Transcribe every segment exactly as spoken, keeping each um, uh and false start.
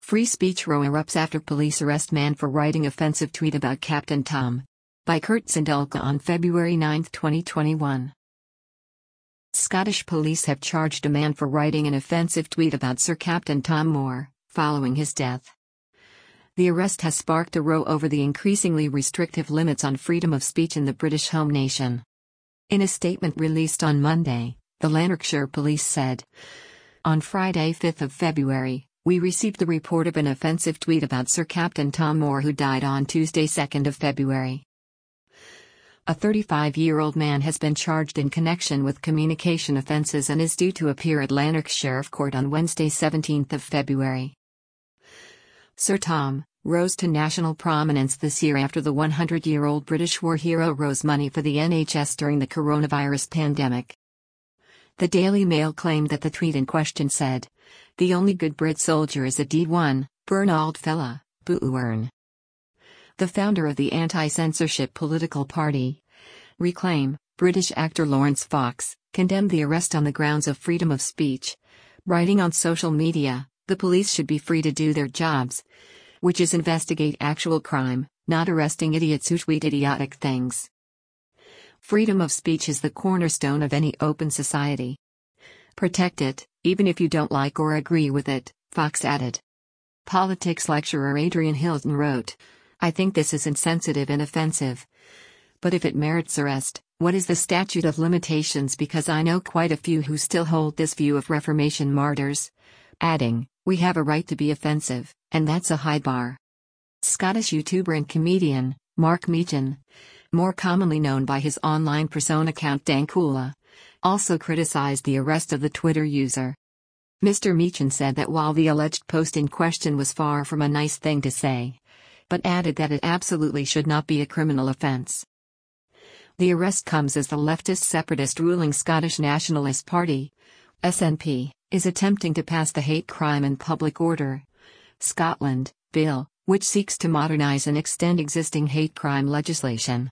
Free speech row erupts after police arrest man for writing offensive tweet about Captain Tom. By Kurt Zindelka on February ninth, twenty twenty-one. Scottish police have charged a man for writing an offensive tweet about Sir Captain Tom Moore, following his death. The arrest has sparked a row over the increasingly restrictive limits on freedom of speech in the British home nation. In a statement released on Monday, the Lanarkshire Police said, "On Friday, fifth of February, we received the report of an offensive tweet about Sir Captain Tom Moore who died on Tuesday, second of February. A thirty-five-year-old man has been charged in connection with communication offences and is due to appear at Lanark Sheriff Court on Wednesday, seventeenth of February. Sir Tom rose to national prominence this year after the one hundred-year-old British war hero rose money for the N H S during the coronavirus pandemic." The Daily Mail claimed that the tweet in question said, "The only good Brit soldier is a D one, burn old fella, boo-earn." The founder of the anti-censorship political party, Reclaim, British actor Lawrence Fox, condemned the arrest on the grounds of freedom of speech, writing on social media, "The police should be free to do their jobs, which is investigate actual crime, not arresting idiots who tweet idiotic things. Freedom of speech is the cornerstone of any open society. Protect it, even if you don't like or agree with it," Fox added. Politics lecturer Adrian Hilton wrote, "I think this is insensitive and offensive. But if it merits arrest, what is the statute of limitations, because I know quite a few who still hold this view of Reformation martyrs," adding, "We have a right to be offensive, and that's a high bar." Scottish YouTuber and comedian, Mark Meechan, more commonly known by his online persona account Dankula, also criticized the arrest of the Twitter user. Mister Meechan said that while the alleged post in question was far from a nice thing to say, but added that it absolutely should not be a criminal offence. The arrest comes as the leftist separatist ruling Scottish Nationalist Party, S N P, is attempting to pass the Hate Crime and Public Order Scotland bill, which seeks to modernise and extend existing hate crime legislation.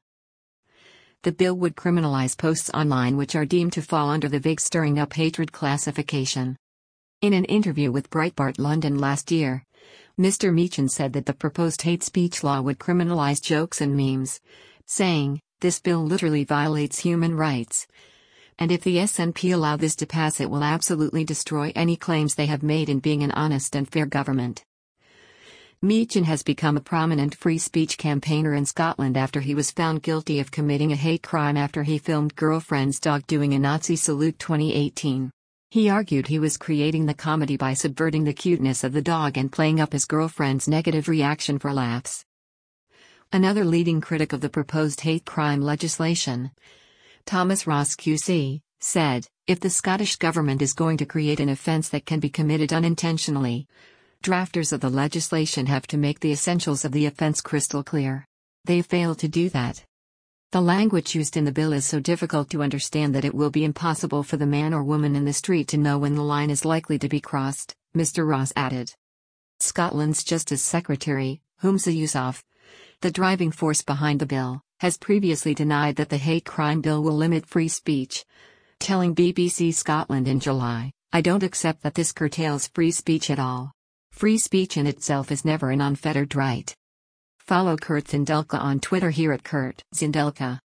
The bill would criminalise posts online which are deemed to fall under the vague stirring up hatred classification. In an interview with Breitbart London last year, Mister Meechan said that the proposed hate speech law would criminalise jokes and memes, saying, "This bill literally violates human rights. And if the S N P allow this to pass, it will absolutely destroy any claims they have made in being an honest and fair government." Meechan has become a prominent free speech campaigner in Scotland after he was found guilty of committing a hate crime after he filmed girlfriend's dog doing a Nazi salute twenty eighteen. He argued he was creating the comedy by subverting the cuteness of the dog and playing up his girlfriend's negative reaction for laughs. Another leading critic of the proposed hate crime legislation, Thomas Ross Q C, said, "If the Scottish Government is going to create an offence that can be committed unintentionally, drafters of the legislation have to make the essentials of the offence crystal clear. They failed to do that. The language used in the bill is so difficult to understand that it will be impossible for the man or woman in the street to know when the line is likely to be crossed," Mister Ross added. Scotland's Justice Secretary, Humza Yousaf, the driving force behind the bill, has previously denied that the hate crime bill will limit free speech, telling B B C Scotland in July, "I don't accept that this curtails free speech at all. Free speech in itself is never an unfettered right." Follow Kurt Zindelka on Twitter here at Kurt Zindelka.